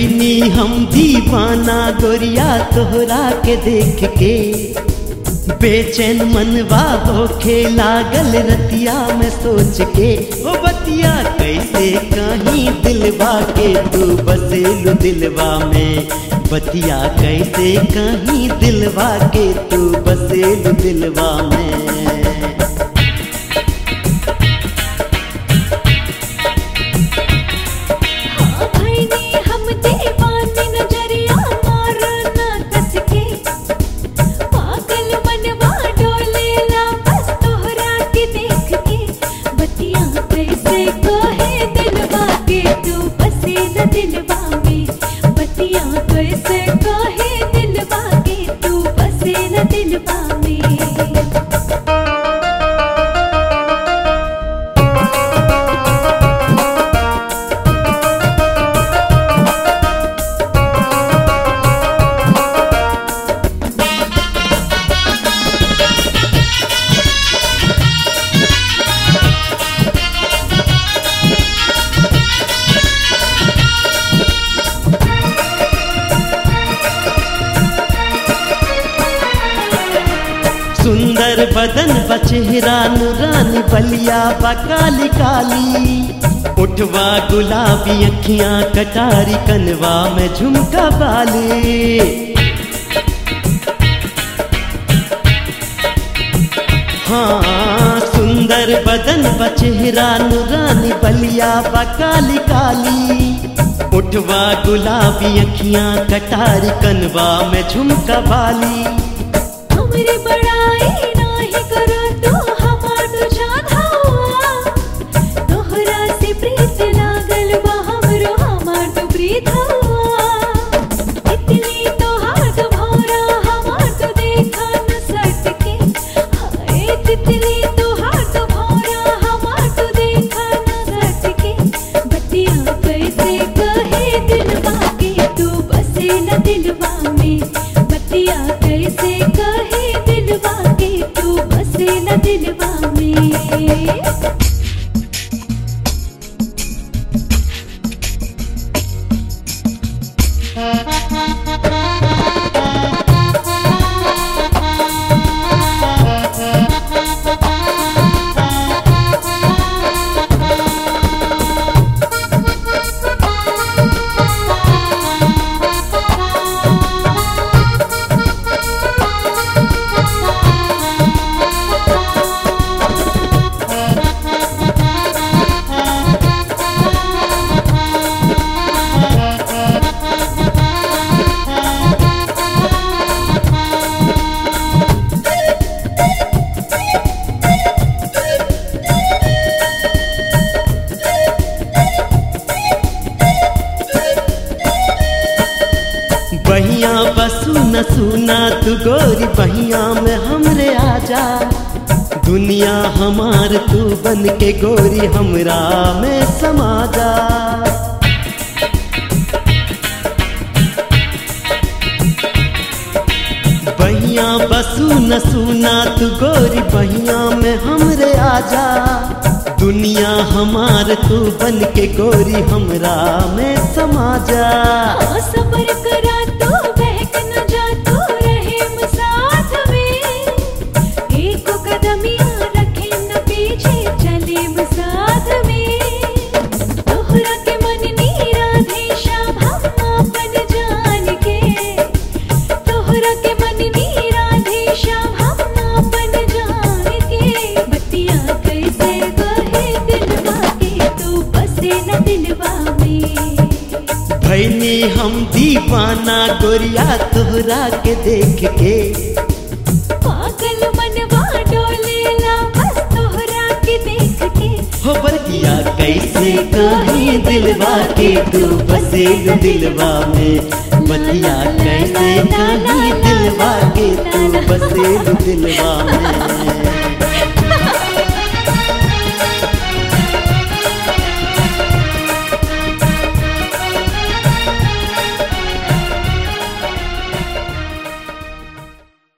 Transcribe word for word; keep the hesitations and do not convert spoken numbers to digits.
भैनी हम दीवाना गोरिया तोहरा के देख के, बेचैन मनवा होखे लागल रतिया में सोच के। ओ बतिया कैसे कहीं दिलवा के तू बसेलू दिलवा में, बतिया कैसे कहीं दिलवा के तू बसेलू दिलवा में। सुंदर बदन बचेहरा नूरानी बलिया बकाली काली, उठवा गुलाबी अखियां कटारी कनवा में झुमका बाली। हाँ सुंदर बदन बचेहरा नूरानी बलिया बकाली काली, उठवा गुलाबी अखियां कटारी कनवा में झुमका बाली। हमरे बड़ाई नाही करो तो हमार तो जान हुआ, तोहरा से प्रीत लागल बा हमरो हमार तो प्रीत हुआ। इतनी तो हाथ भौरा हमार तो देखा न सट के, हाय तितली तो हाथ भौरा हमार तो देखा न सट के। बतिया कैसे कहे दिलवा के तू बसे न दिलवा में, बतिया कैसे कहे दिलवा के तू बसे न दिलवा में। बहिया बसू न सुना तू गोरी बहिया में हमरे आजा, दुनिया हमार तू बन के गोरी हमरा में समा जा। बहिया बसू न सुना तू गोरी बहिया में हमरे आजा, दुनिया हमार तू बन के गोरी हमरा में समा जा। हाँ सबर करा तो बहक न जा तू रहे साथ में, एक कदमिया रखे न पीछे चले साथ में। तोहरा के मन नीराधे श्याम हम अपन जान के, तोहरा के मन नीराधे श्याम हम अपन जान के। बतिया कैसे कहे दिलवा के तू बसे न दिलवा में, भैनी हम दीवाना गोरिया तोहरा के देख के। पागल मनवा डोलेला बस तोहरा के देख के। हो बतिया कैसे कहीं दिलवा के तू बसेलू दिलवा में, बतिया कैसे कहीं दिलवा के तू बसेलू दिलवा में।